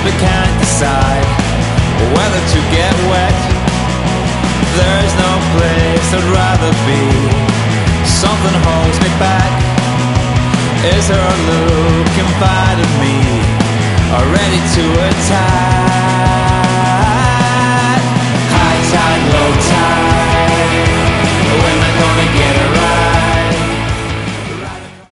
we can't decide whether to get wet. There is no place I'd rather be. Something holds me back. Is her look confiding me, or ready to attack?